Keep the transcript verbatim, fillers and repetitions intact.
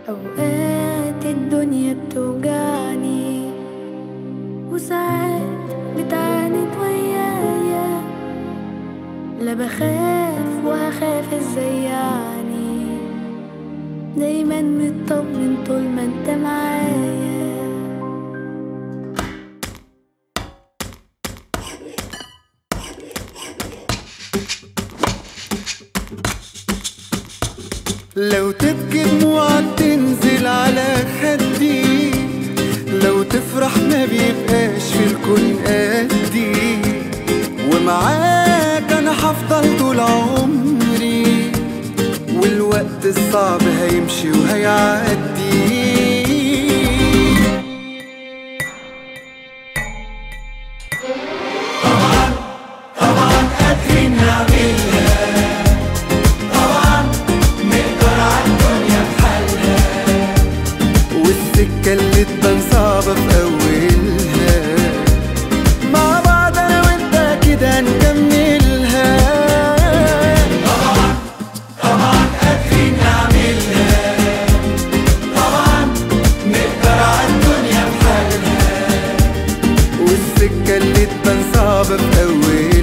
أوقات الدنيا بتوجعني وساعات بتعاند ويايا، لا بخاف وهخاف ازاي يعني، دايما مطمن طول ما انت معايا. لو تبكي دموعك تنزل على خدي، لو تفرح ما بيبقاش في الكون قدي، ومعاك انا هفضل طول عمري، والوقت الصعب هيمشي وهيعدي. طبعا طبعا قادرين نعملها، السكة اللي تبان صعبة في أولها، مع بعض أنا وأنت كده نكملها. طبعا طبعا قادرين نعملها، طبعا نقدر عالدنيا بحالها، والسكة اللي تبان صعبة في أولها